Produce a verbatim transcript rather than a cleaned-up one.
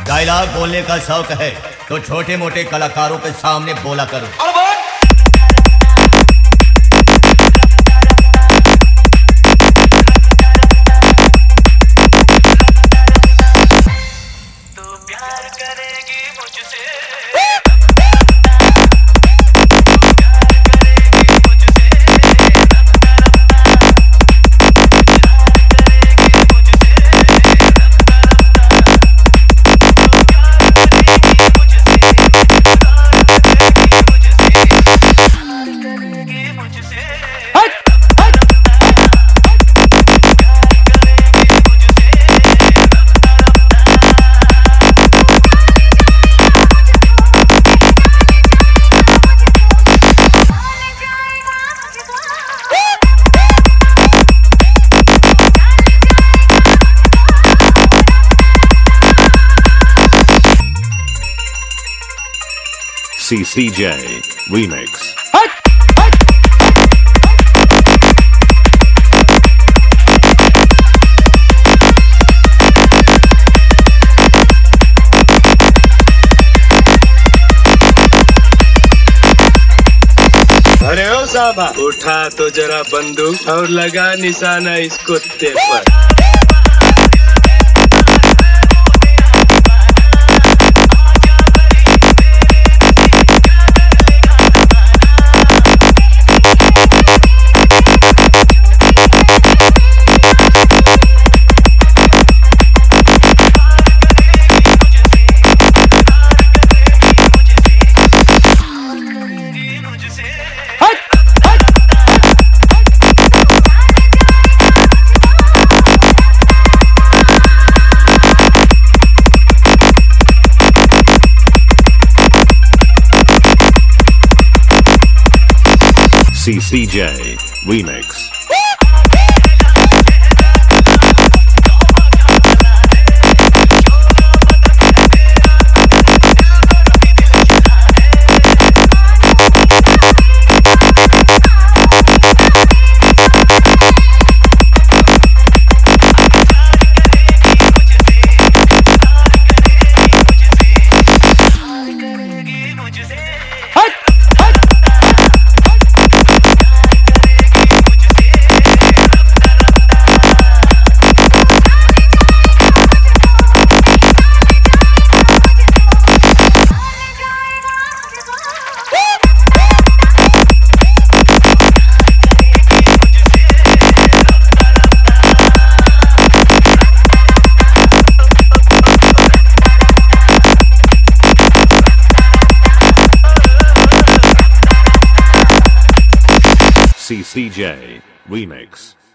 Dialogue बोलने का शौक है तो छोटे मोटे कलाकारों के सामने बोला करो। C C J Remix. अरे ओ साहबा, उठा तो जरा बंदूक और लगा निशाना इस कुत्ते पर। C C J Remix. C C J Remix.